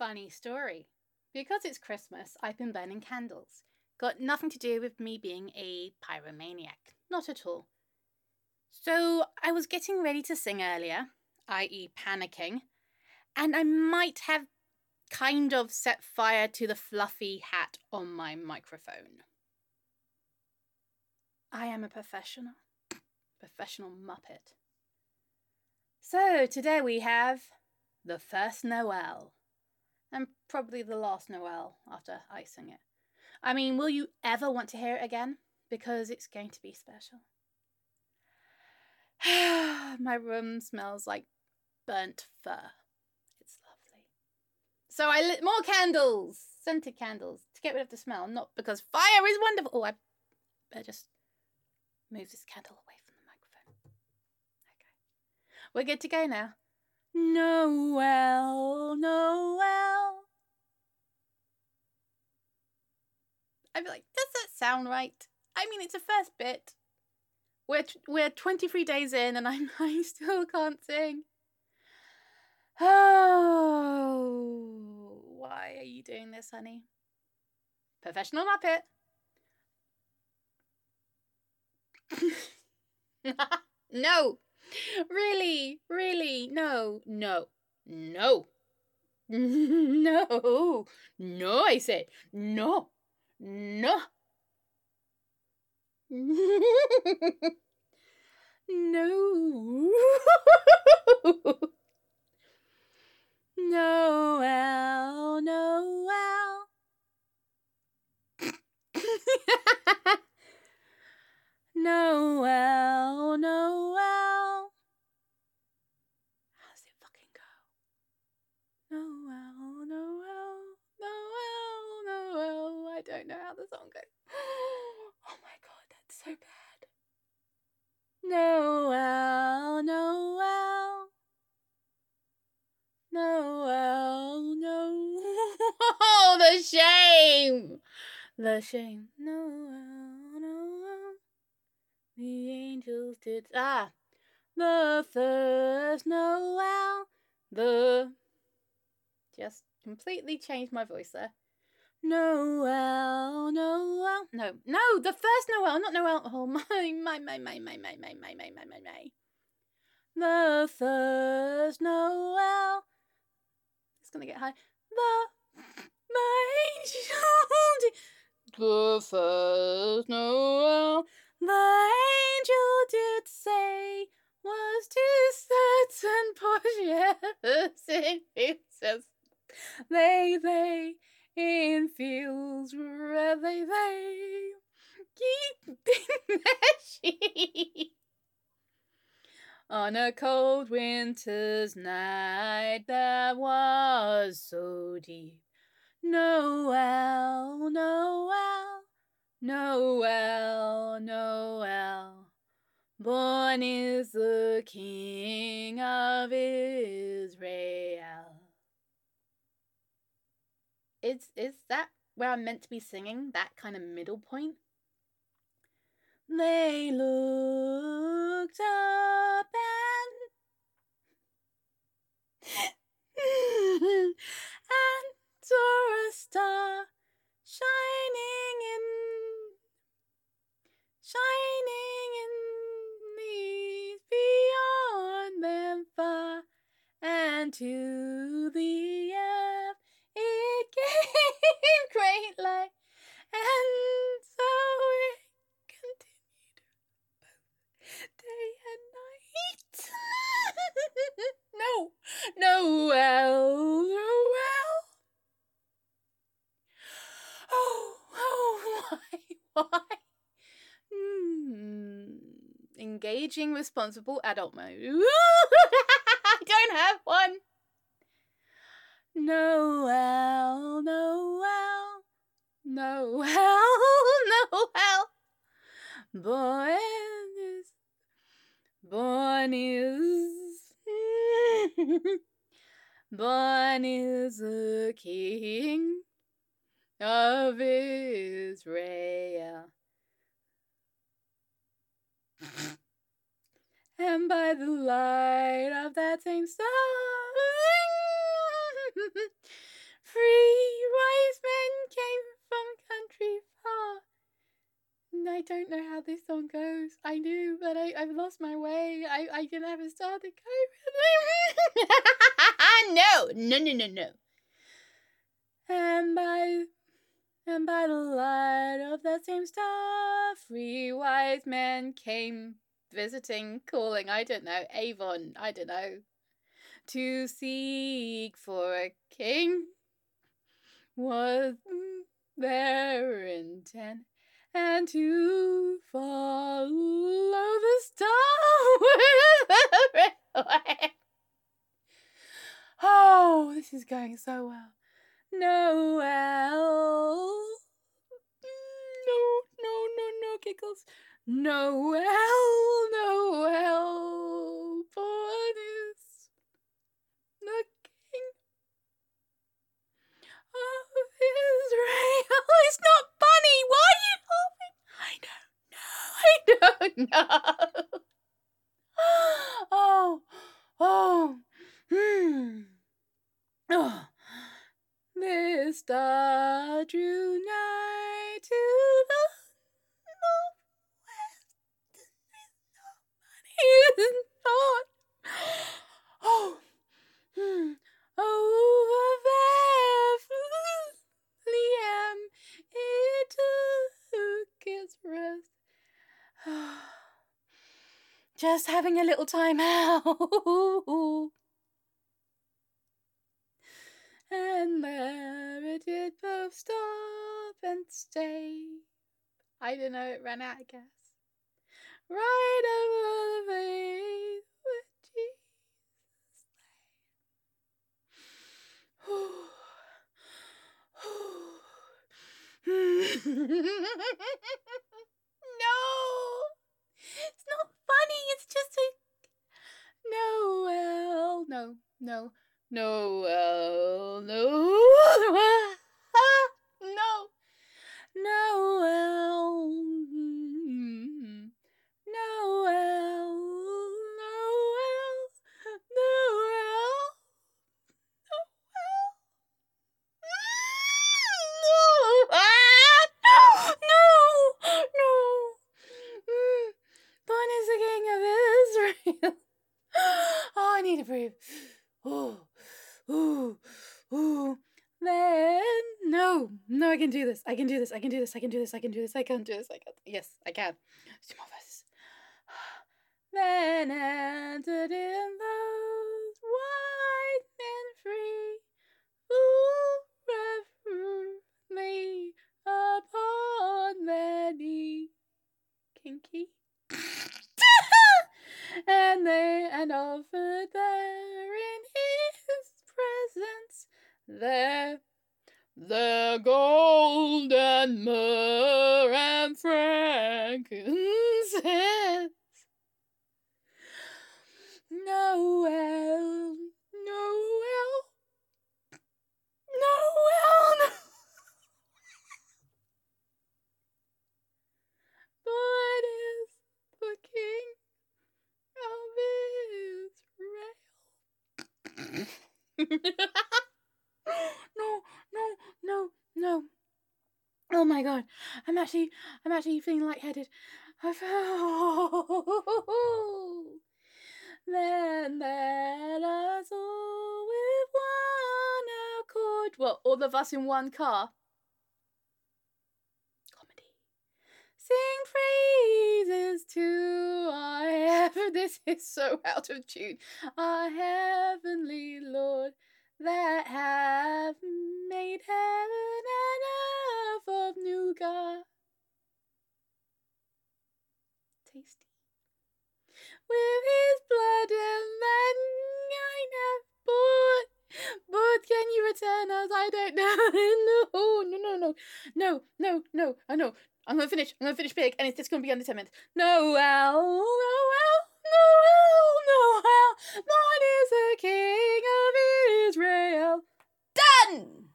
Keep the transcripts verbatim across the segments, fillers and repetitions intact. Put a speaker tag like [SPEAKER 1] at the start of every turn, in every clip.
[SPEAKER 1] funny story. Because it's Christmas, I've been burning candles. Got nothing to do with me being a pyromaniac. Not at all. So I was getting ready to sing earlier, that is panicking, and I might have kind of set fire to the fluffy hat on my microphone. I am a professional. Professional Muppet. So today we have the first Noel. And probably the last Noel after I sing it. I mean, will you ever want to hear it again? Because it's going to be special. My room smells like burnt fur. It's lovely. So I lit more candles, scented candles, to get rid of the smell. Not because fire is wonderful. Oh, I better just move this candle away from the microphone. Okay. We're good to go now. Noel, Noel. I'd be like, does that sound right? I mean, it's a first bit. We're t- we're twenty-three days in, and I'm I still can't sing. Oh, why are you doing this, honey? Professional Muppet. No, really, really, no, no, no, no, no. I said no, no. No. Noel, Noel. Noel, Noel. How does it fucking go? Noel, Noel, Noel, Noel. I don't know how the song goes. Oh my god, that's so bad. Noel, Noel. Noel, no. Oh, the shame. The shame. Noel, Noel. The angels did. Ah. The first Noel. The. Just completely changed my voice there. Noel, Noel. No, no, the first Noel, not Noel. Oh, my, my, my, my, my, my, my, my, my, my, my, my. The first Noel. It's gonna get high. The my angel did. The first Noel. The angel did say was to certain posh in fields. They they in fields where they they keeping their sheep. On a cold winter's night that was so deep. Noel, Noel, Noel, Noel. Born is the King of Israel. Is, is that where I'm meant to be singing? That kind of middle point? They looked up and, and saw a star shining in, shining in the beyond them far, and to the earth it gave great light, and so it day and night. No, Noel, Noel. Oh, oh, why, why? Hmm. Engaging responsible adult mode. I don't have one. Noel, Noel, Noel, Noel. Boy is Born is Born is the King of Israel. And by the light of that same star, how this song goes. I knew, but I, I've lost my way. I, I didn't have a started going. No, no, no, no, no. And by and by the light of that same star, three wise men came visiting, calling, I don't know, Avon, I don't know, to seek for a king was their intent, and to follow the star with the railway. Oh, this is going so well. Noel. No, no, no, no, giggles. Noel, Noel, born is the king of Israel. It's not funny. Why are you laughing? I don't know. I don't know. Oh, oh, hmm. Oh. This star drew nigh to the northwest. It's not. Oh, hmm. Over Bethlehem it took its rest. Just having a little time out. And there it did both stop and stay. I don't know, it ran out of gas. Right over the place where Jesus lay. No! It's not funny, it's just a... Noel. No, no. Noel, no, no, Noel, Noel, Noel, Noel, Noel, no, no, Born is the King of Israel. Oh, I need to breathe. Oh. Ooh, ooh, then, no, no, I can do this, I can do this, I can do this, I can do this, I can do this, I can do this, I can, yes, I can. Two more verses. Then entered in those white men free, who reverently upon their knee, kinky, and they, and offered there in his presence their, their gold and myrrh and frankincense. Noel, Noel, Noel, no. Born is the King of Israel. No, no, no, no. Oh my god. I'm actually I'm actually feeling lightheaded. I fell. Then let us all with one accord. What, all of us in one car? Comedy. Sing praises to our heaven. This is so out of tune. Our heavenly Lord, that have made heaven and earth of nougat. Tasty. With his blood and then I have bought. But can you return us? I don't know. No, no, no, no, no, no, no. I know. I'm gonna finish. I'm gonna finish big, and it's just gonna be under ten minutes. Noel, Noel, Noel, Noel. Born is the King of Israel. Done.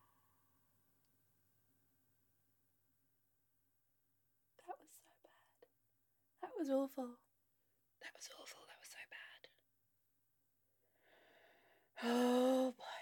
[SPEAKER 1] That was so bad. That was awful. That was awful. That was so bad. Oh boy.